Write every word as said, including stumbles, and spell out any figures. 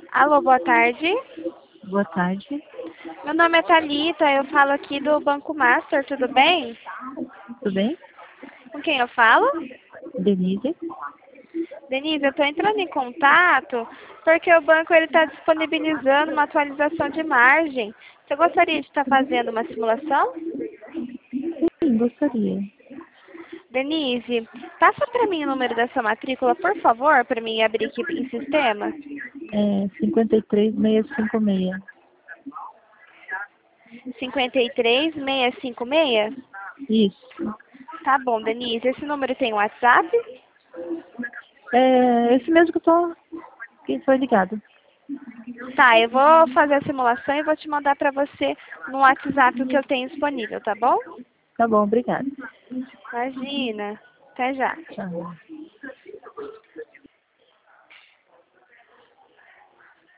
Alô, boa tarde. Boa tarde. Meu nome é Thalita, eu falo aqui do Banco Master, tudo bem? Tudo bem? Com quem eu falo? Denise? Denise, eu estou entrando em contato porque o banco está disponibilizando uma atualização de margem. Você gostaria de estar fazendo uma simulação? Sim, gostaria. Denise, passa para mim o número da sua matrícula, por favor, para mim abrir aqui em sistema. É cinquenta e três, seiscentos e cinquenta e seis. cinquenta e três, seiscentos e cinquenta e seis? Isso. Tá bom, Denise. Esse número tem WhatsApp? É esse mesmo que eu tô, que foi ligado. Tá, eu vou fazer a simulação e vou te mandar para você no WhatsApp o que eu tenho disponível, tá bom? Tá bom, obrigada. Imagina. Até já. Tchau.